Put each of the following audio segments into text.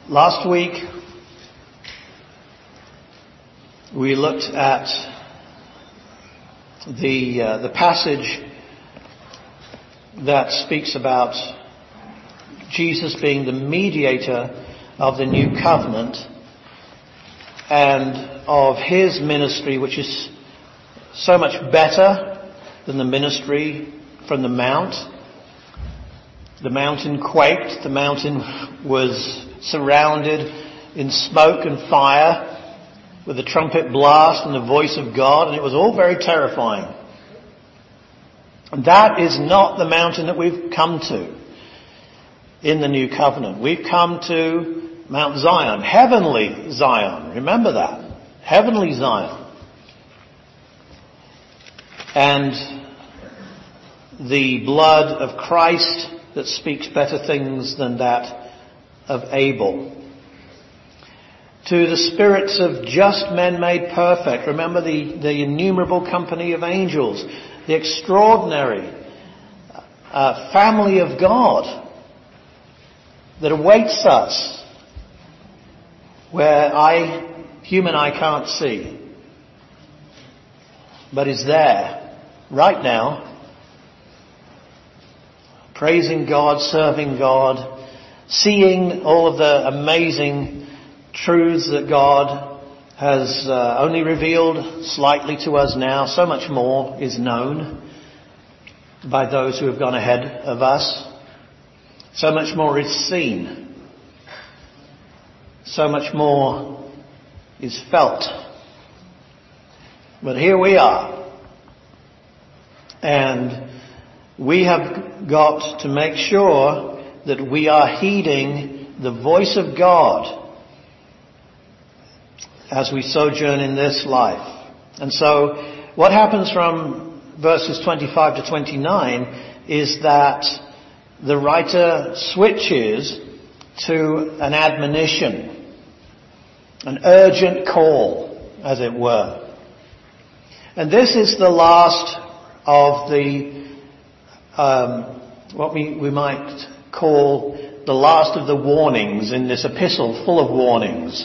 Last week, we looked at the passage that speaks about Jesus being the mediator of the new covenant and of his ministry, which is so much better than the ministry from the Mount. The mountain quaked. The mountain was surrounded in smoke and fire with a trumpet blast and the voice of God, and it was all very terrifying. And that is not the mountain that we've come to in the new covenant. We've come to Mount Zion, heavenly Zion. Remember that. Heavenly Zion. And the blood of Christ that speaks better things than that of Abel. To the spirits of just men made perfect. Remember the innumerable company of angels. The extraordinary family of God that awaits us, where human eye can't see, but is there right now, praising God, serving God, seeing all of the amazing truths that God has only revealed slightly to us now. So much more is known by those who have gone ahead of us. So much more is seen. So much more is felt. But here we are. And we have got to make sure that we are heeding the voice of God as we sojourn in this life. And so what happens from verses 25 to 29 is that the writer switches to an admonition, an urgent call, as it were. And this is the last of the what we might call the last of the warnings in this epistle, full of warnings.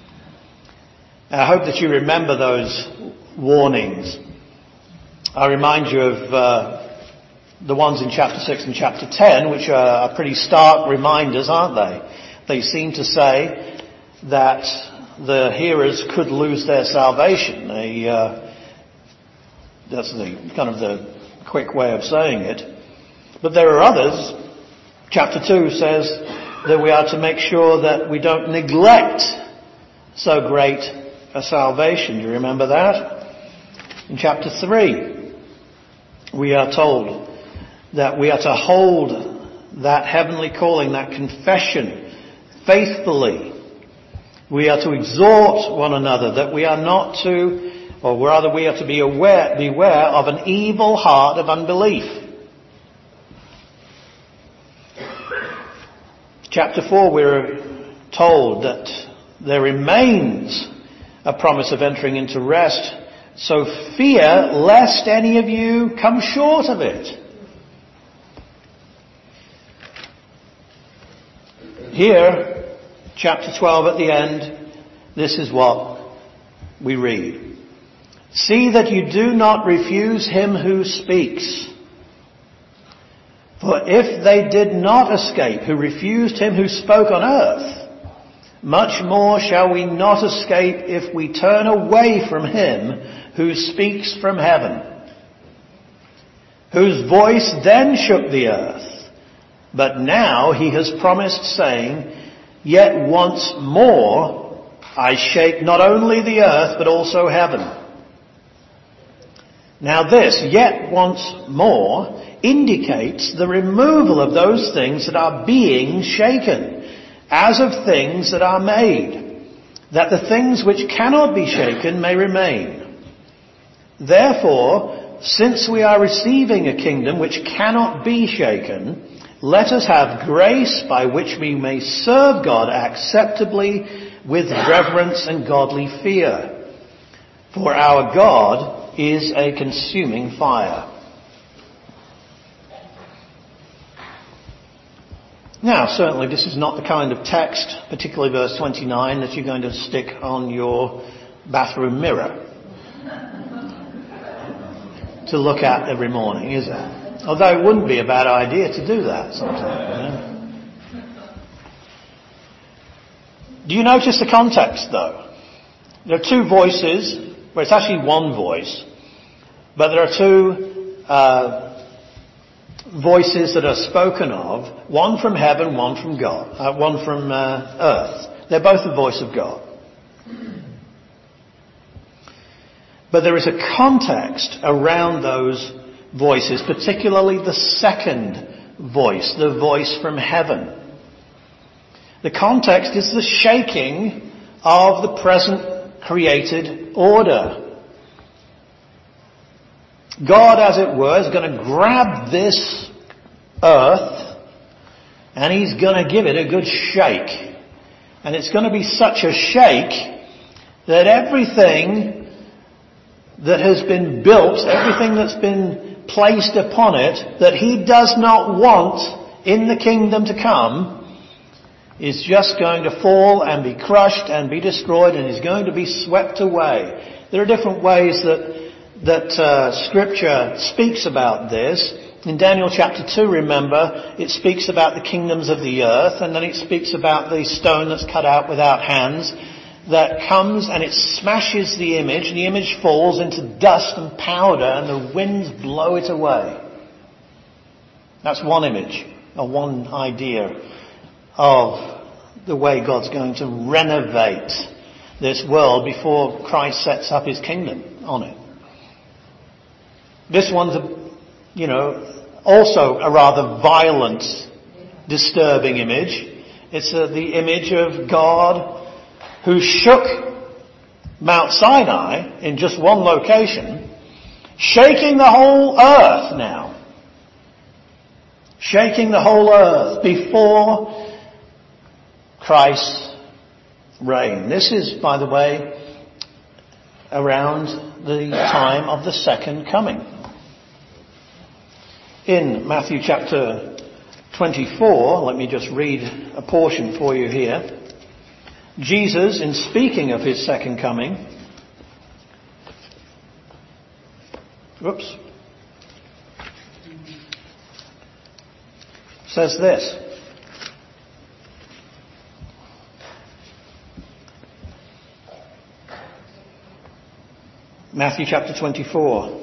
I hope that you remember those warnings. I remind you of the ones in chapter 6 and chapter 10, which are pretty stark reminders, aren't they? They seem to say that the hearers could lose their salvation. That's the kind of the quick way of saying it. But there are others. Chapter 2 says that we are to make sure that we don't neglect so great a salvation. Do you remember that? In chapter 3, we are told that we are to hold that heavenly calling, that confession, faithfully. We are to exhort one another that we are not to, or rather we are to beware of an evil heart of unbelief. Chapter 4, we're told that there remains a promise of entering into rest. So fear lest any of you come short of it. Here, chapter 12 at the end, this is what we read. See that you do not refuse him who speaks. For if they did not escape who refused him who spoke on earth, much more shall we not escape if we turn away from him who speaks from heaven, whose voice then shook the earth. But now he has promised, saying, yet once more I shake not only the earth but also heaven. Now this, yet once more, indicates the removal of those things that are being shaken, as of things that are made, that the things which cannot be shaken may remain. Therefore, since we are receiving a kingdom which cannot be shaken, let us have grace by which we may serve God acceptably with reverence and godly fear. For our God is a consuming fire. Now, certainly this is not the kind of text, particularly verse 29, that you're going to stick on your bathroom mirror to look at every morning, is it? Although it wouldn't be a bad idea to do that sometimes. Do you notice the context, though? There are two voices, well, it's actually one voice, but there are two voices that are spoken of, one from heaven, one from God, one from earth. They're both the voice of God. But there is a context around those voices, particularly the second voice, the voice from heaven. The context is the shaking of the present created order. God, as it were, is going to grab this earth and he's going to give it a good shake. And it's going to be such a shake that everything that has been built, everything that's been placed upon it, that he does not want in the kingdom to come, is just going to fall and be crushed and be destroyed and is going to be swept away. There are different ways that Scripture speaks about this. In Daniel chapter 2, remember, it speaks about the kingdoms of the earth, and then it speaks about the stone that's cut out without hands that comes and it smashes the image, and the image falls into dust and powder, and the winds blow it away. That's one image, or one idea of the way God's going to renovate this world before Christ sets up his kingdom on it. This one's, also a rather violent, disturbing image. It's the image of God who shook Mount Sinai in just one location, shaking the whole earth now. Shaking the whole earth before Christ's reign. This is, by the way, around the time of the second coming. In Matthew chapter 24, let me just read a portion for you here. Jesus, in speaking of his second coming, says this. Matthew chapter 24.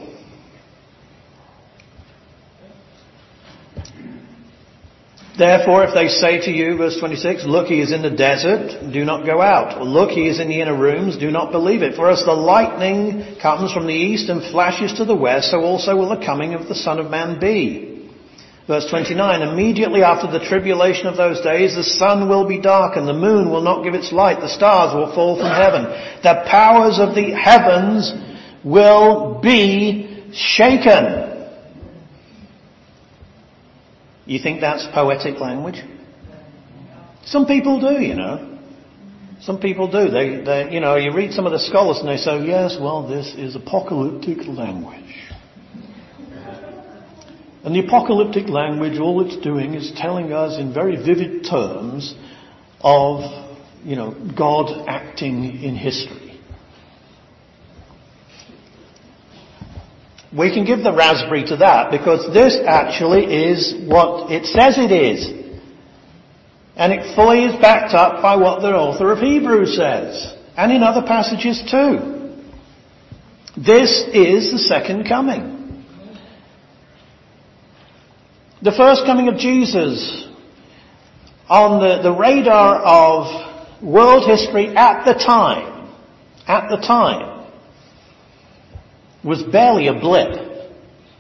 Therefore, if they say to you, verse 26, look, he is in the desert, do not go out. Or look, he is in the inner rooms, do not believe it. For as the lightning comes from the east and flashes to the west, so also will the coming of the Son of Man be. Verse 29, immediately after the tribulation of those days, the sun will be darkened, the moon will not give its light, the stars will fall from heaven. The powers of the heavens will be shaken. You think that's poetic language? Some people do, Some people do. They you read some of the scholars and they say, yes, well, this is apocalyptic language. And the apocalyptic language, all it's doing is telling us in very vivid terms of, God acting in history. We can give the raspberry to that because this actually is what it says it is. And it fully is backed up by what the author of Hebrews says. And in other passages too. This is the second coming. The first coming of Jesus on the radar of world history at the time, was barely a blip.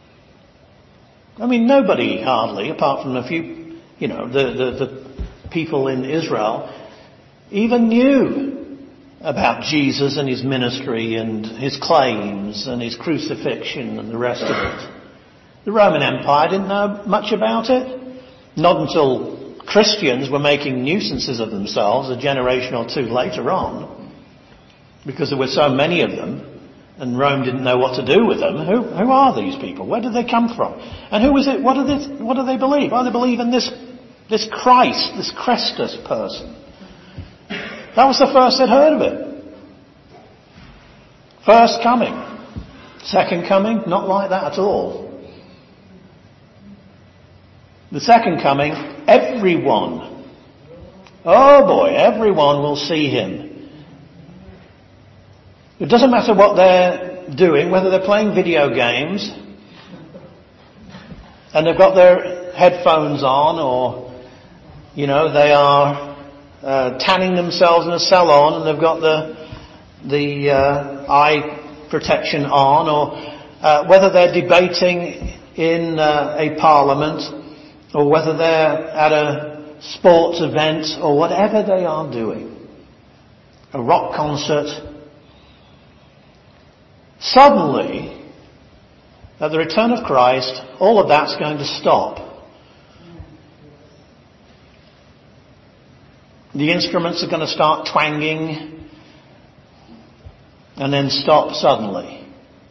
I mean, nobody hardly, apart from a few, the people in Israel, even knew about Jesus and his ministry and his claims and his crucifixion and the rest of it. The Roman Empire didn't know much about it. Not until Christians were making nuisances of themselves a generation or two later on, because there were so many of them. And Rome didn't know what to do with them. Who are these people? Where did they come from? And who is it? What do they believe? Oh, they believe in this This Christ, this Christus person. That was the first they'd heard of it. First coming. Second coming, not like that at all. The second coming, everyone. Oh boy, everyone will see him. It doesn't matter what they're doing, whether they're playing video games and they've got their headphones on, or, they are tanning themselves in a salon and they've got the eye protection on, or whether they're debating in a parliament, or whether they're at a sports event, or whatever they are doing, a rock concert. Suddenly, at the return of Christ, all of that's going to stop. The instruments are going to start twanging and then stop suddenly.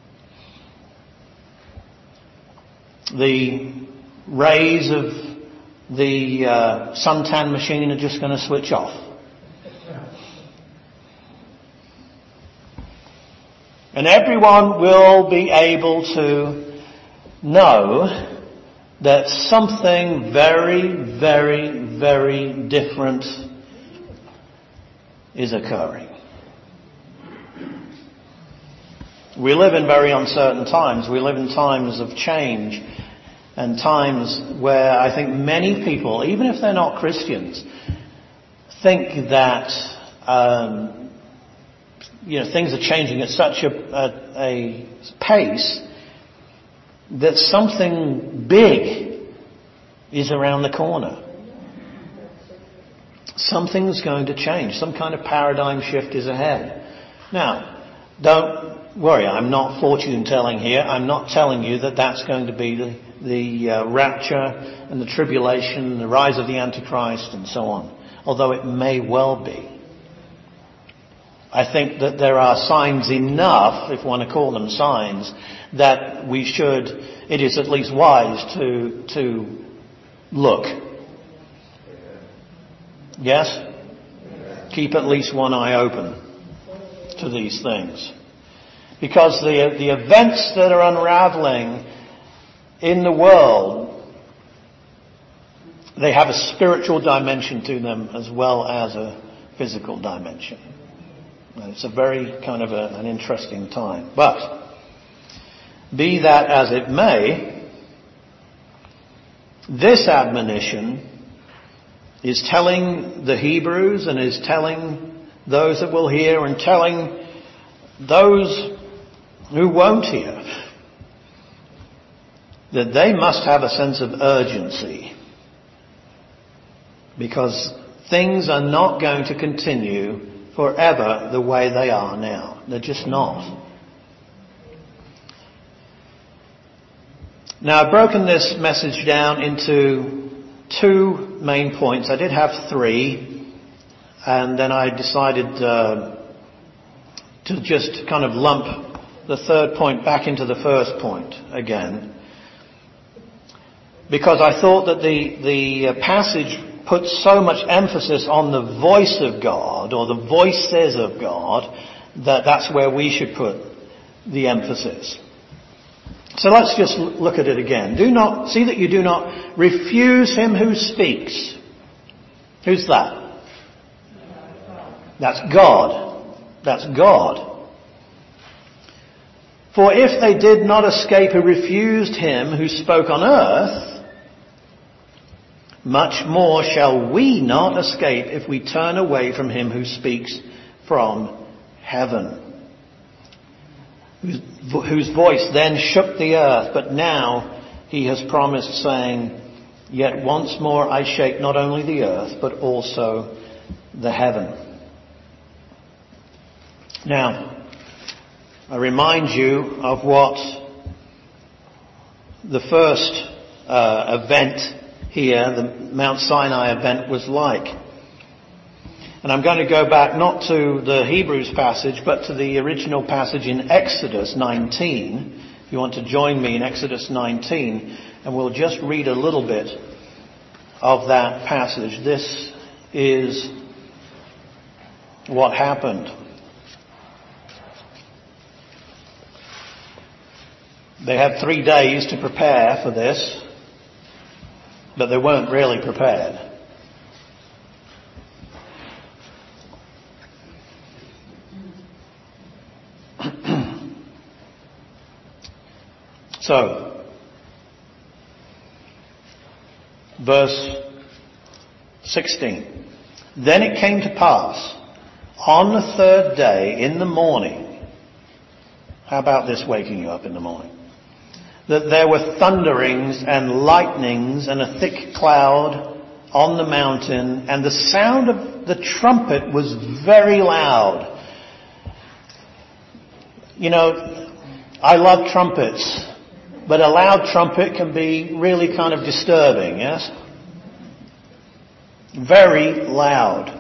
The rays of the suntan machine are just going to switch off. And everyone will be able to know that something very, very, very different is occurring. We live in very uncertain times. We live in times of change and times where I think many people, even if they're not Christians, think that things are changing at such a pace that something big is around the corner. Something's going to change. Some kind of paradigm shift is ahead. Now, don't worry, I'm not fortune telling here. I'm not telling you that that's going to be the rapture and the tribulation and the rise of the Antichrist and so on. Although it may well be. I think that there are signs enough, if one to call them signs, that it is at least wise to look. Yes? Keep at least one eye open to these things. Because the events that are unraveling in the world, they have a spiritual dimension to them as well as a physical dimension. It's a very kind of an interesting time. But, be that as it may, this admonition is telling the Hebrews and is telling those that will hear and telling those who won't hear that they must have a sense of urgency, because things are not going to continue forever the way they are now. They're just not. Now, I've broken this message down into 2 main points. I did have 3, and then I decided to just kind of lump the 3rd point back into the first point again, because I thought that the passage puts so much emphasis on the voice of God, or the voices of God, that's where we should put the emphasis. So let's just look at it again. See that you do not refuse him who speaks. Who's that? That's God. That's God. For if they did not escape who refused him who spoke on earth, much more shall we not escape if we turn away from him who speaks from heaven. Whose voice then shook the earth, but now he has promised, saying, yet once more I shake not only the earth, but also the heaven. Now, I remind you of what the first event here, the Mount Sinai event, was like. And I'm going to go back not to the Hebrews passage, but to the original passage in Exodus 19. If you want to join me in Exodus 19, and we'll just read a little bit of that passage. This is what happened. They had 3 days to prepare for this, but they weren't really prepared. So, verse 16. Then it came to pass on the 3rd day in the morning. How about this waking you up in the morning? That there were thunderings and lightnings and a thick cloud on the mountain, and the sound of the trumpet was very loud. You know, I love trumpets, but a loud trumpet can be really kind of disturbing, yes? Very loud.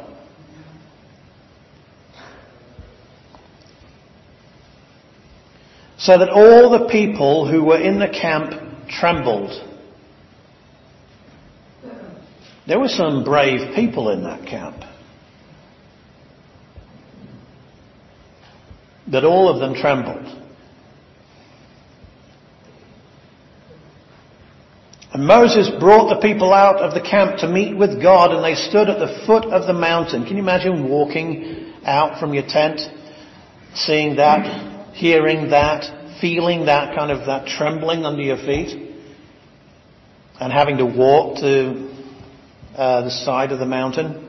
So that all the people who were in the camp trembled. There were some brave people in that camp. But all of them trembled. And Moses brought the people out of the camp to meet with God, and they stood at the foot of the mountain. Can you imagine walking out from your tent, seeing that, hearing that, feeling that kind of that trembling under your feet, and having to walk to the side of the mountain?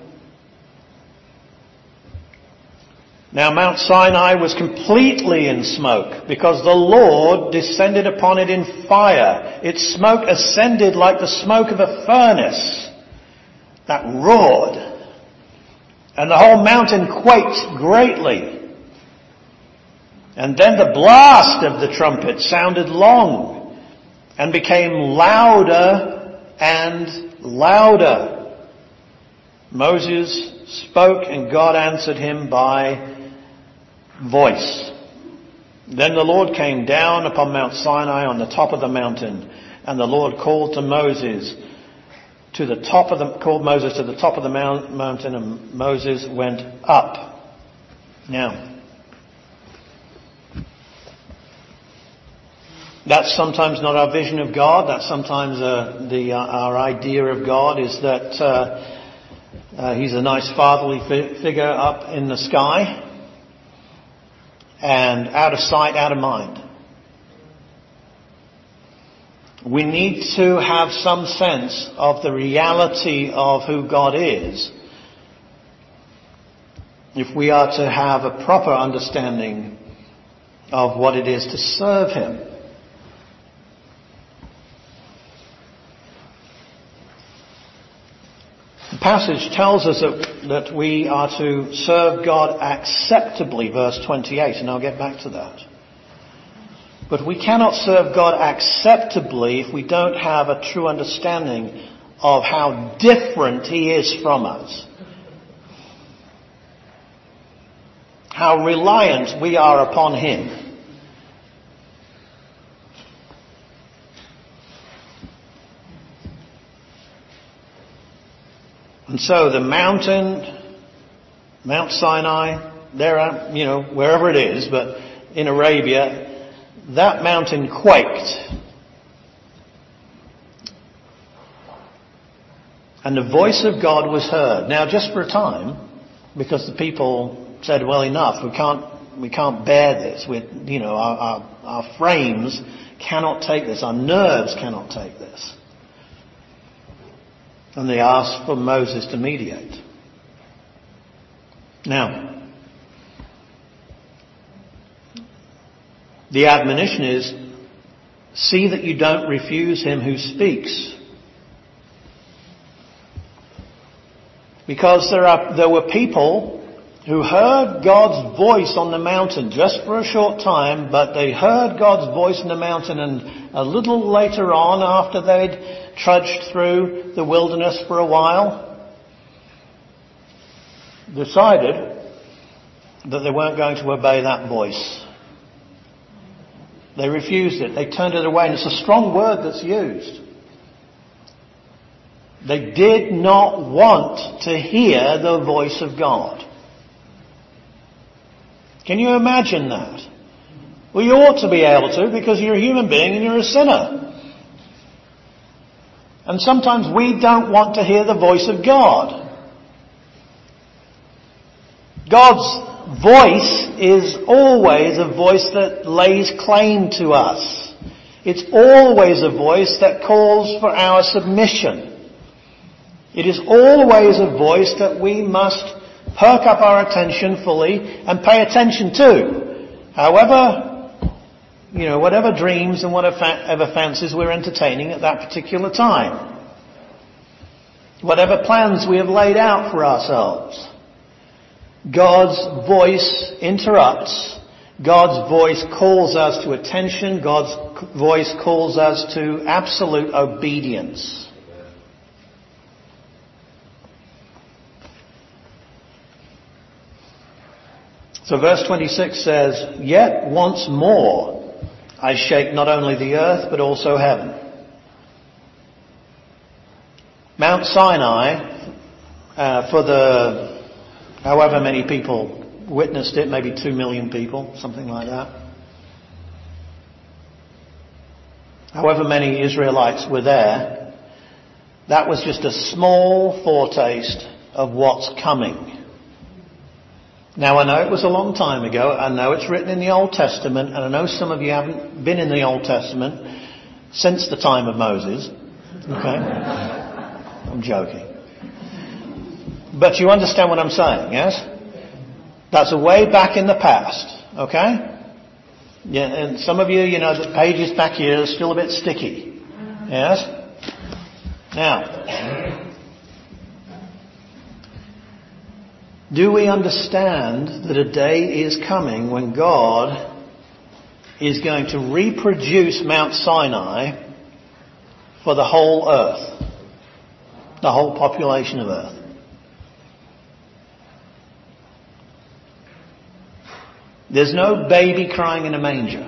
Now Mount Sinai was completely in smoke because the Lord descended upon it in fire. Its smoke ascended like the smoke of a furnace that roared. And the whole mountain quaked greatly. And then the blast of the trumpet sounded long and became louder and louder. Moses spoke and God answered him by voice. Then the Lord came down upon Mount Sinai on the top of the mountain, and the Lord called Moses to the top of the mountain, and Moses went up. Now, that's sometimes not our vision of God. That's sometimes our idea of God is that He's a nice fatherly figure up in the sky and out of sight, out of mind. We need to have some sense of the reality of who God is if we are to have a proper understanding of what it is to serve Him. The passage tells us that we are to serve God acceptably, verse 28, and I'll get back to that. But we cannot serve God acceptably if we don't have a true understanding of how different He is from us. How reliant we are upon Him. And so the mountain, Mount Sinai, there, wherever it is, but in Arabia, that mountain quaked. And the voice of God was heard. Now, just for a time, because the people said, well, enough, we can't bear this. Our frames cannot take this. Our nerves cannot take this. And they asked for Moses to mediate. Now, the admonition is, see that you don't refuse him who speaks. Because there were people who heard God's voice on the mountain just for a short time, but they heard God's voice in the mountain, and a little later on, after they'd trudged through the wilderness for a while, decided that they weren't going to obey that voice. They refused it. They turned it away. And it's a strong word that's used. They did not want to hear the voice of God. Can you imagine that? Well, you ought to be able to, because you're a human being and you're a sinner. And sometimes we don't want to hear the voice of God. God's voice is always a voice that lays claim to us. It's always a voice that calls for our submission. It is always a voice that we must perk up our attention fully and pay attention to. However, whatever dreams and whatever fancies we're entertaining at that particular time. Whatever plans we have laid out for ourselves. God's voice interrupts. God's voice calls us to attention. God's voice calls us to absolute obedience. So verse 26 says, "Yet once more I shake not only the earth but also heaven." Mount Sinai, for the however many people witnessed it, maybe 2 million people, something like that. However many Israelites were there, that was just a small foretaste of what's coming. Now I know it was a long time ago, I know it's written in the Old Testament, and I know some of you haven't been in the Old Testament since the time of Moses. Okay? I'm joking. But you understand what I'm saying, yes? That's a way back in the past, okay? Yeah, and some of you, the pages back here are still a bit sticky. Yes? Now, do we understand that a day is coming when God is going to reproduce Mount Sinai for the whole earth? The whole population of earth. There's no baby crying in a manger.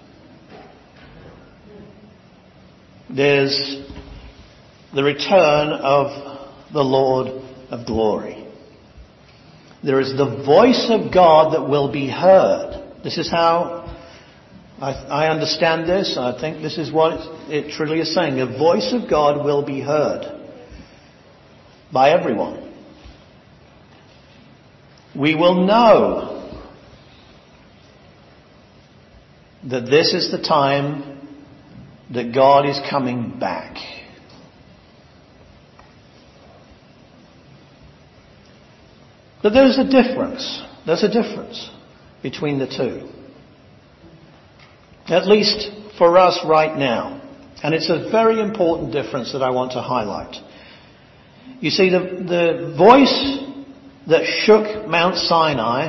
There's the return of the Lord of glory. There is the voice of God that will be heard. This is how I understand this. I think this is what it truly is saying. The voice of God will be heard by everyone. We will know that this is the time that God is coming back. But there's a difference. There's a difference between the two. At least for us right now. And it's a very important difference that I want to highlight. You see, the voice that shook Mount Sinai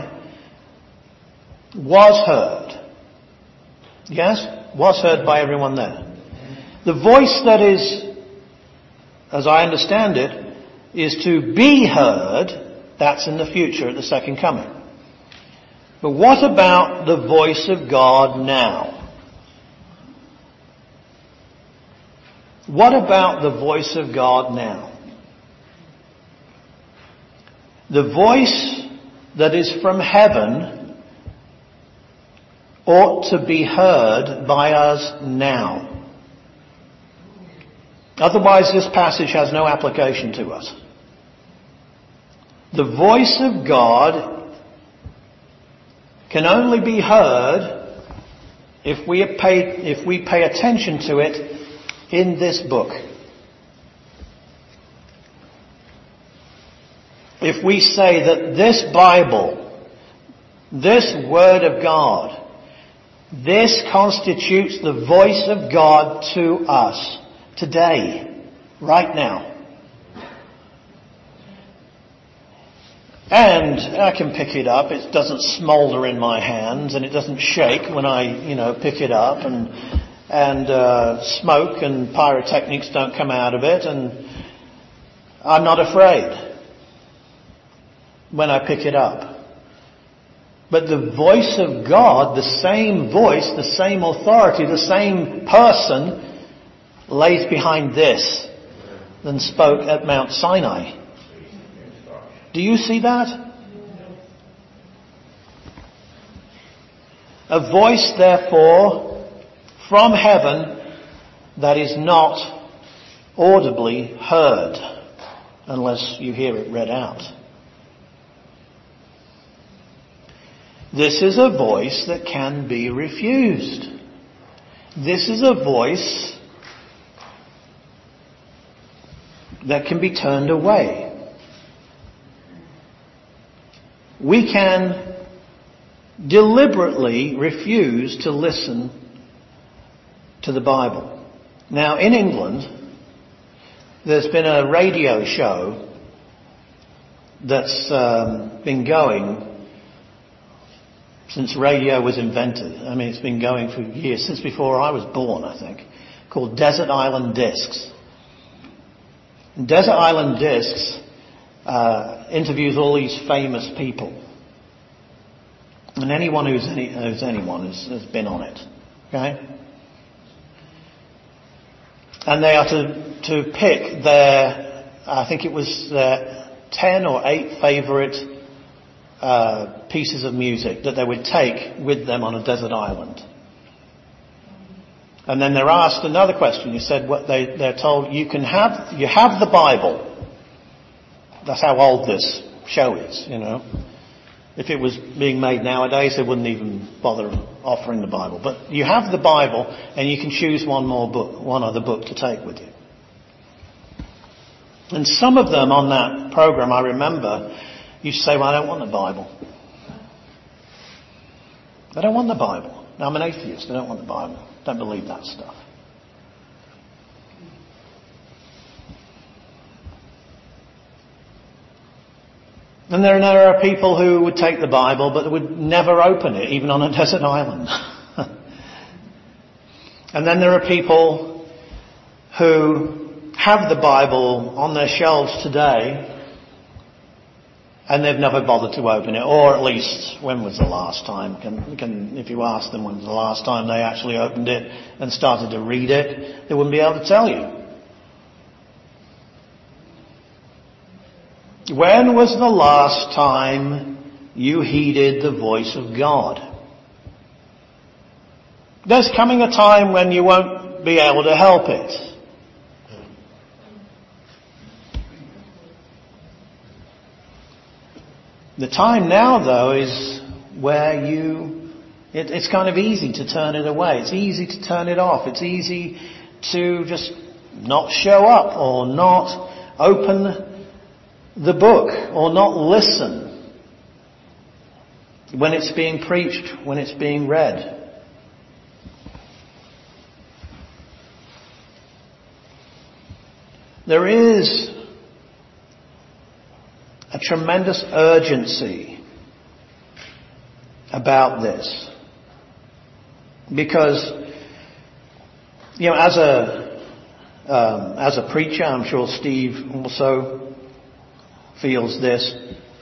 was heard. Yes? Was heard by everyone there. The voice that is, as I understand it, is to be heard, that's in the future at the second coming. But what about the voice of God now? What about the voice of God now? The voice that is from heaven ought to be heard by us now. Otherwise this passage has no application to us. The voice of God can only be heard if we pay attention to it in this book. If we say that this Bible, this Word of God, this constitutes the voice of God to us today, right now. And I can pick it up. It doesn't smoulder in my hands and it doesn't shake when I, pick it up, and smoke and pyrotechnics don't come out of it, and I'm not afraid when I pick it up. But the voice of God, the same voice, the same authority, the same person lays behind this. than spoke at Mount Sinai. Do you see that? A voice, therefore, from heaven that is not audibly heard, unless you hear it read out. This is a voice that can be refused. This is a voice that can be turned away. We can deliberately refuse to listen to the Bible. Now, in England, there's been a radio show that's been going since radio was invented. I mean, it's been going for years, since before I was born, I think, called Desert Island Discs. And Desert Island Discs interviews all these famous people. And anyone who's anyone has been on it. Okay? And they are to pick their, I think it was their 10 or 8 favourite pieces of music that they would take with them on a desert island. And then they're asked another question. You said what they're told you have the Bible. That's how old this show is, you know. If it was being made nowadays, they wouldn't even bother offering the Bible. But you have the Bible, and you can choose one other book to take with you. And some of them on that program, I remember, used to say, well, I don't want the Bible. I don't want the Bible. Now, I'm an atheist. I don't want the Bible. Don't believe that stuff. And there are people who would take the Bible but would never open it, even on a desert island. And then there are people who have the Bible on their shelves today and they've never bothered to open it, or at least when was the last time? If you ask them when was the last time they actually opened it and started to read it, they wouldn't be able to tell you. When was the last time you heeded the voice of God? There's coming a time when you won't be able to help it. The time now, though, is where it's kind of easy to turn it away. It's easy to turn it off. It's easy to just not show up or not open the book or not listen when it's being preached, when it's being read. There is a tremendous urgency about this because, you know, as a preacher, I'm sure Steve also feels this.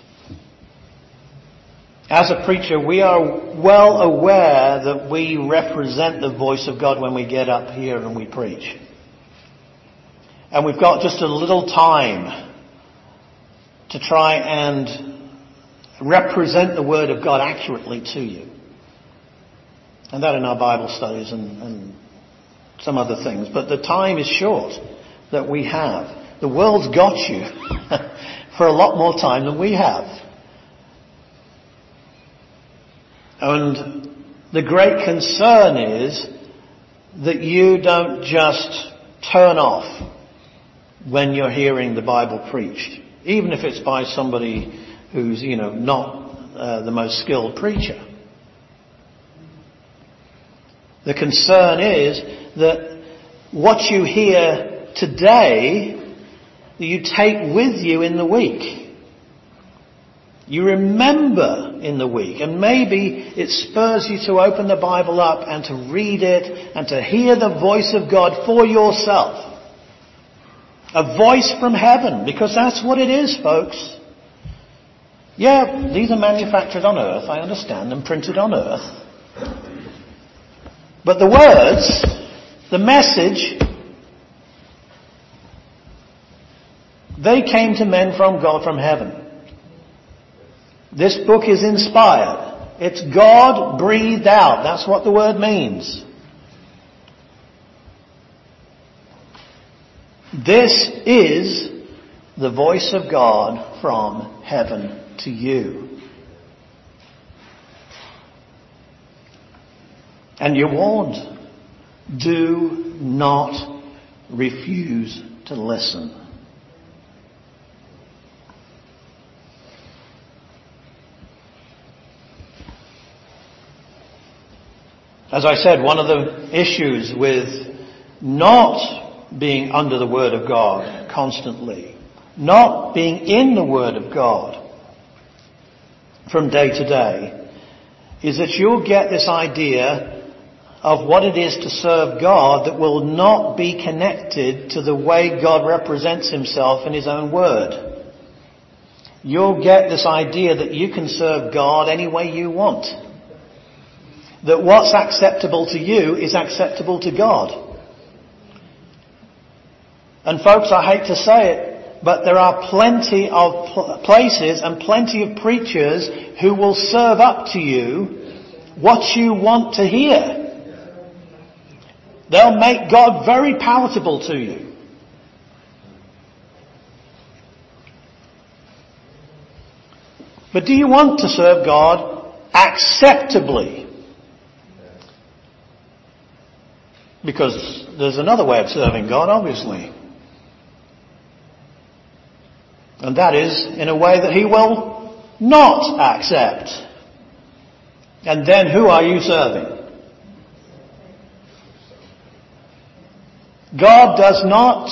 As a preacher, we are well aware that we represent the voice of God when we get up here and we preach. And we've got just a little time to try and represent the Word of God accurately to you. And that in our Bible studies and some other things. But the time is short that we have. The world's got you for a lot more time than we have. And the great concern is that you don't just turn off when you're hearing the Bible preached, even if it's by somebody who's, you know, not the most skilled preacher. The concern is that what you hear today, you take with you in the week. You remember in the week, and maybe it spurs you to open the Bible up and to read it and to hear the voice of God for yourself. A voice from heaven, because that's what it is, folks. Yeah, these are manufactured on earth, I understand, and printed on earth. But the words, the message, They came to men from God from heaven. This book is inspired. It's God breathed out. That's what the word means. This is the voice of God from heaven to you. And you're warned. Do not refuse to listen. As I said, one of the issues with not being under the Word of God constantly, not being in the Word of God from day to day, is that you'll get this idea of what it is to serve God that will not be connected to the way God represents himself in his own Word. You'll get this idea that you can serve God any way you want. That what's acceptable to you is acceptable to God. And folks, I hate to say it, but there are plenty of places and plenty of preachers who will serve up to you what you want to hear. They'll make God very palatable to you. But do you want to serve God acceptably? Because there's another way of serving God, obviously. And that is in a way that he will not accept. And then who are you serving? God does not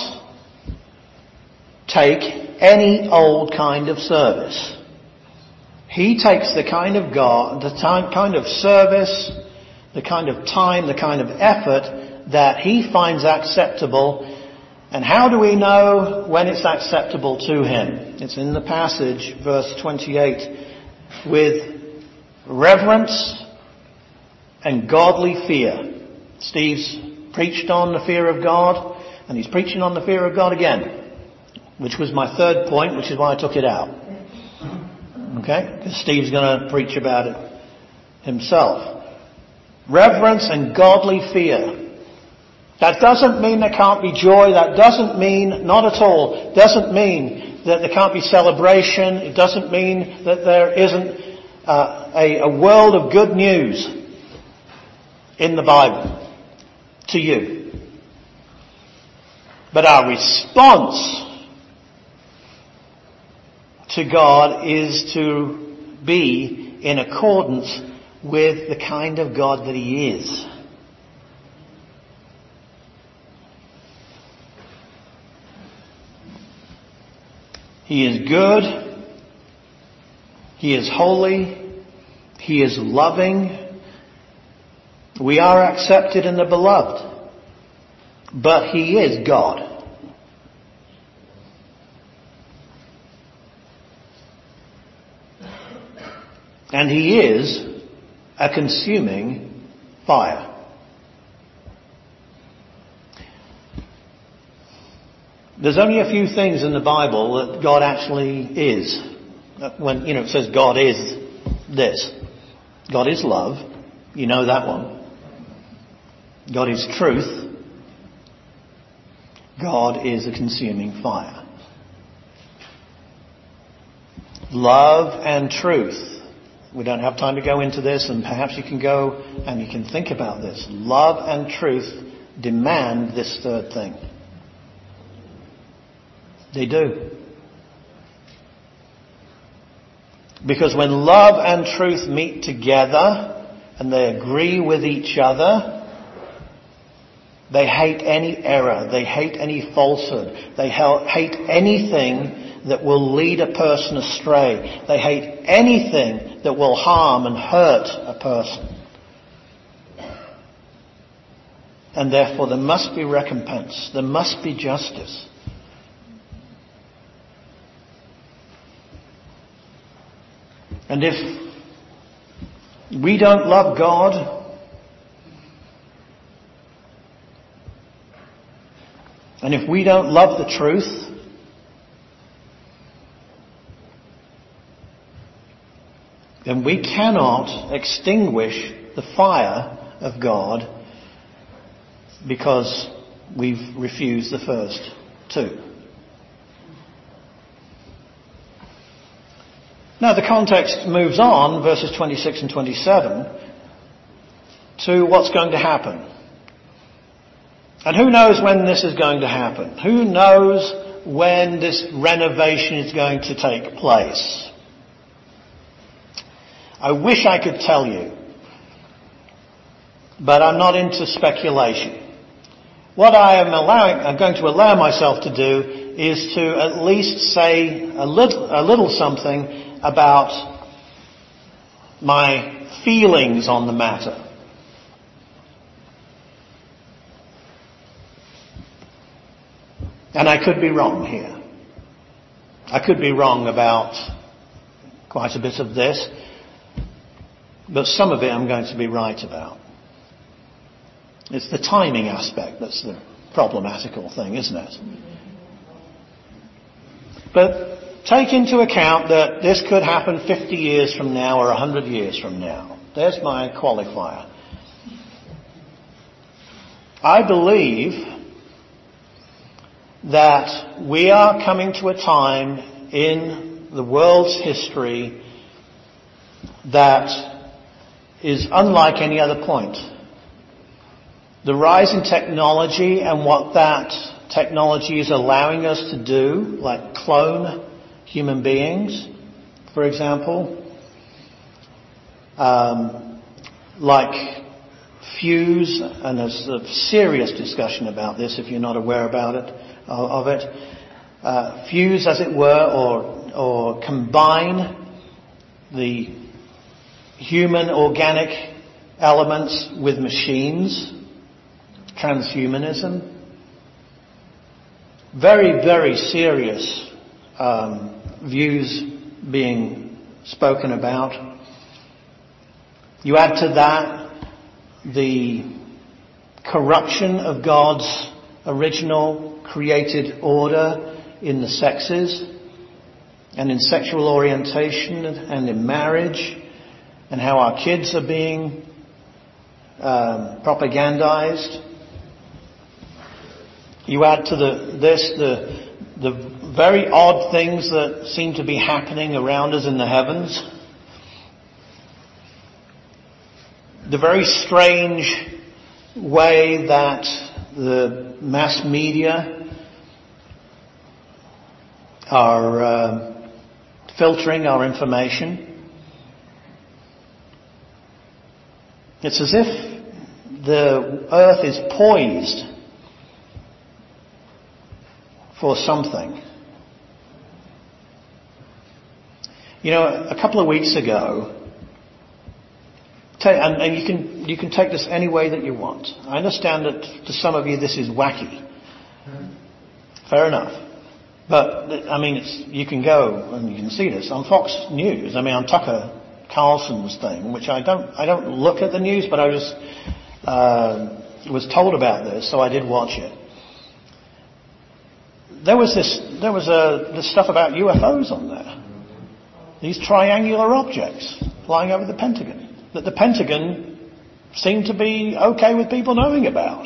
take any old kind of service. He takes the kind of God, the kind of service, the kind of time, the kind of effort that he finds acceptable. And how do we know when it's acceptable to him? It's in the passage, verse 28, with reverence and godly fear. Steve's preached on the fear of God, and he's preaching on the fear of God again, which was my third point, which is why I took it out. Okay? Because Steve's going to preach about it himself. Reverence and godly fear. That doesn't mean there can't be joy. That doesn't mean, not at all, doesn't mean that there can't be celebration. It doesn't mean that there isn't a world of good news in the Bible to you. But our response to God is to be in accordance with the kind of God that he is. He is good. He is holy. He is loving. We are accepted in the beloved. But he is God. And he is a consuming fire. There's only a few things in the Bible that God actually is. When, it says God is this. God is love. You know that one. God is truth. God is a consuming fire. Love and truth. We don't have time to go into this, and perhaps you can go and you can think about this. Love and truth demand this third thing. They do. Because when love and truth meet together and they agree with each other, they hate any error, they hate any falsehood, they hate anything that will lead a person astray. They hate anything that will harm and hurt a person. And therefore there must be recompense, there must be justice. And if we don't love God, and if we don't love the truth, then we cannot extinguish the fire of God because we've refused the first two. Now the context moves on, verses 26 and 27, to what's going to happen. And who knows when this is going to happen? Who knows when this renovation is going to take place? I wish I could tell you, but I'm not into speculation. What I'm going to allow myself to do is to at least say a little something about my feelings on the matter. And I could be wrong here. I could be wrong about quite a bit of this, but some of it I'm going to be right about. It's the timing aspect that's the problematical thing, isn't it? But take into account that this could happen 50 years from now or 100 years from now. There's my qualifier. I believe that we are coming to a time in the world's history that is unlike any other point. The rise in technology and what that technology is allowing us to do, like clone human beings, for example, like fuse, and there's a serious discussion about this if you're not aware of it, fuse, as it were, or combine the human organic elements with machines, transhumanism. Very, very serious views being spoken about. You add to that the corruption of God's original created order in the sexes and in sexual orientation and in marriage, and how our kids are being propagandized. You add to the very odd things that seem to be happening around us in the heavens. The very strange way that the mass media are filtering our information. It's as if the earth is poised for something. You know, a couple of weeks ago, and you can take this any way that you want. I understand that to some of you this is wacky. Fair enough. But, I mean, you can go and you can see this on Fox News. I mean, on Tucker Carlson's thing, which I don't look at the news, but I was told about this, so I did watch it. There was this stuff about UFOs on there. These triangular objects flying over the Pentagon that the Pentagon seemed to be okay with people knowing about.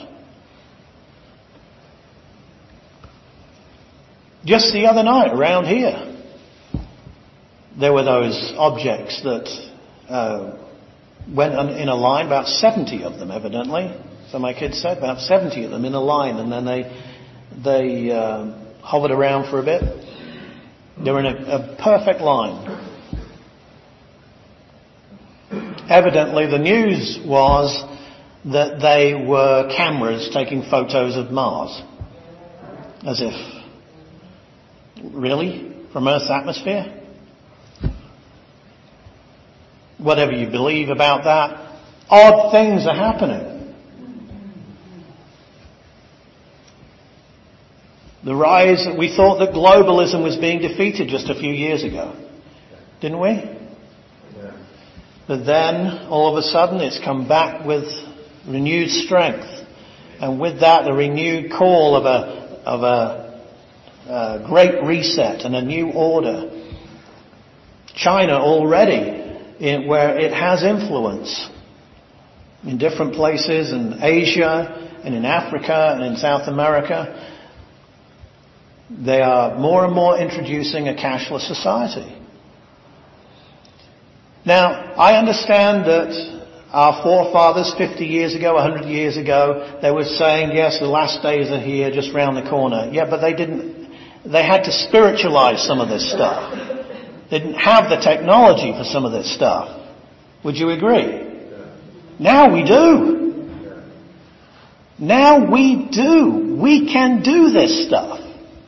Just the other night around here, there were those objects that went in a line, about 70 of them evidently. So my kids said about 70 of them in a line, and then they hovered around for a bit. They were in a perfect line. Evidently the news was that they were cameras taking photos of Mars. As if, really? From Earth's atmosphere? Whatever you believe about that, odd things are happening. The rise, we thought that globalism was being defeated just a few years ago. Didn't we? Yeah. But then, all of a sudden, it's come back with renewed strength. And with that, the renewed call of a great reset and a new order. China already where it has influence in different places in Asia and in Africa and in South America. They are more and more introducing a cashless society. Now, I understand that our forefathers 50 years ago, 100 years ago, they were saying, yes, the last days are here, just round the corner. Yeah, but they had to spiritualize some of this stuff. They didn't have the technology for some of this stuff. Would you agree? Now we do. Now we do. We can do this stuff.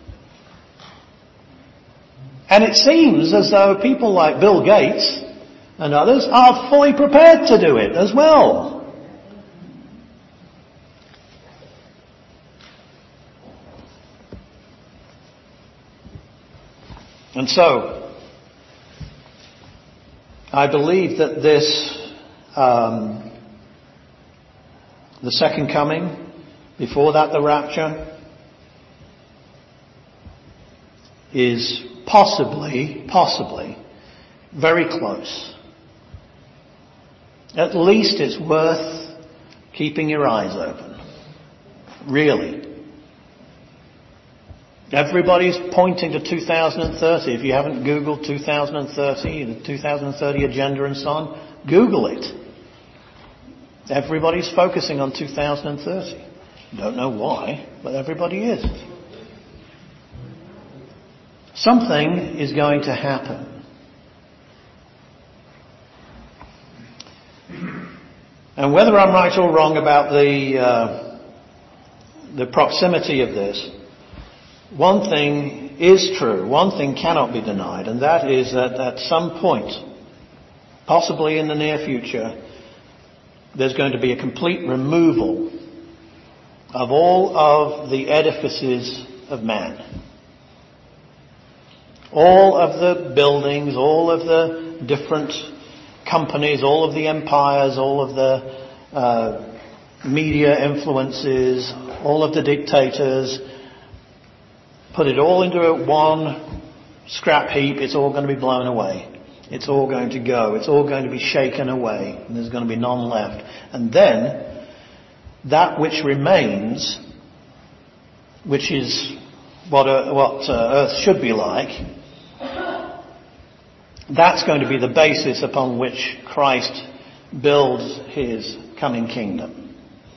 And it seems as though people like Bill Gates and others are fully prepared to do it as well. And so, I believe that this, the second coming, before that the rapture, is possibly, very close. At least it's worth keeping your eyes open. Really. Everybody's pointing to 2030. If you haven't Googled 2030, the 2030 agenda and so on, Google it. Everybody's focusing on 2030. Don't know why, but everybody is. Something is going to happen. And whether I'm right or wrong about the proximity of this, one thing is true, one thing cannot be denied, and that is that at some point, possibly in the near future, there's going to be a complete removal of all of the edifices of man. All of the buildings, all of the different companies, all of the empires, all of the media influences, all of the dictators, put it all into one scrap heap, it's all going to be blown away. It's all going to go. It's all going to be shaken away. And there's going to be none left. And then, that which remains, which is what Earth should be like, that's going to be the basis upon which Christ builds his coming kingdom.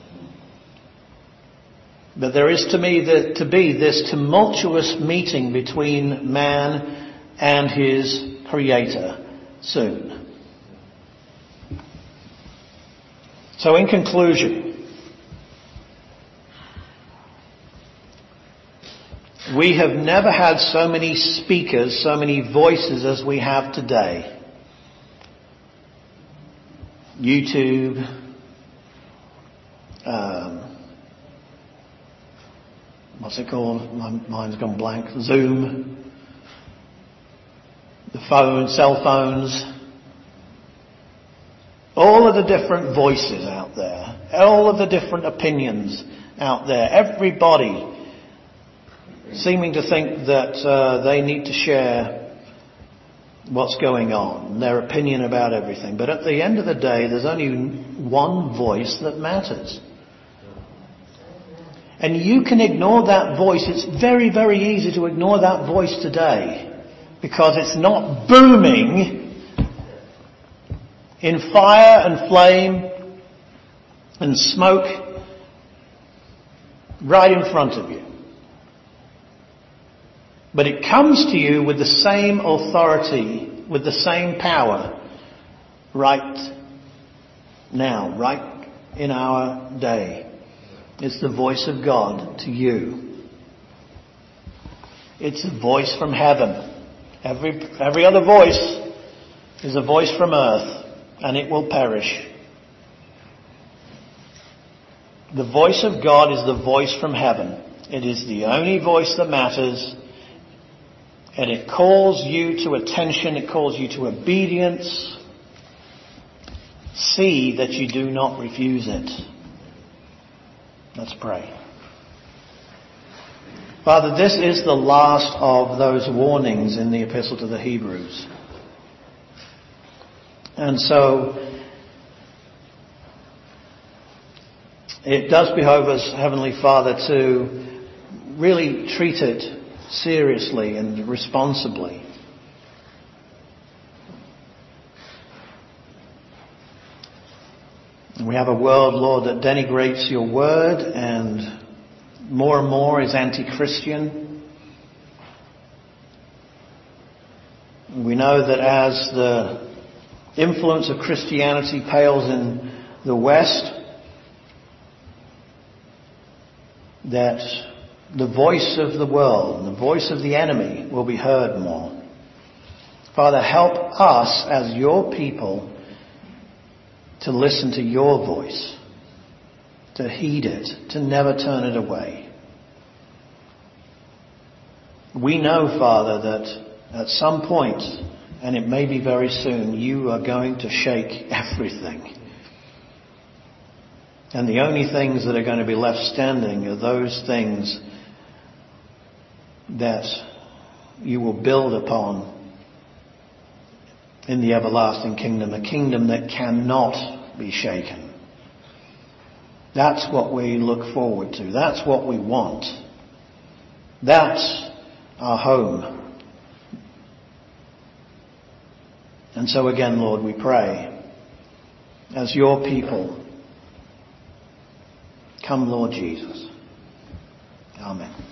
But there is to be this tumultuous meeting between man and his Creator soon. So in conclusion, we have never had so many speakers, so many voices as we have today. YouTube, what's it called? My mind's gone blank. Zoom, the phone, cell phones, all of the different voices out there, all of the different opinions out there, everybody seeming to think that they need to share what's going on, their opinion about everything. But at the end of the day, there's only one voice that matters. And you can ignore that voice. It's very, very easy to ignore that voice today because it's not booming in fire and flame and smoke right in front of you. But it comes to you with the same authority, with the same power, right now, right in our day. It's the voice of God to you. It's a voice from heaven. Every other voice is a voice from earth, and it will perish. The voice of God is the voice from heaven. It is the only voice that matters. And it calls you to attention, it calls you to obedience. See that you do not refuse it. Let's pray. Father, this is the last of those warnings in the Epistle to the Hebrews. And so it does behove us, Heavenly Father, to really treat it seriously and responsibly. We have a world, Lord, that denigrates your word and more is anti-Christian. We know that as the influence of Christianity pales in the West, that the voice of the world, the voice of the enemy will be heard more. Father, help us as your people to listen to your voice, to heed it, to never turn it away. We know, Father, that at some point, and it may be very soon, you are going to shake everything. And the only things that are going to be left standing are those things that you will build upon in the everlasting kingdom, a kingdom that cannot be shaken. That's what we look forward to. That's what we want. That's our home. And so again, Lord, we pray, as your people, come, Lord Jesus. Amen.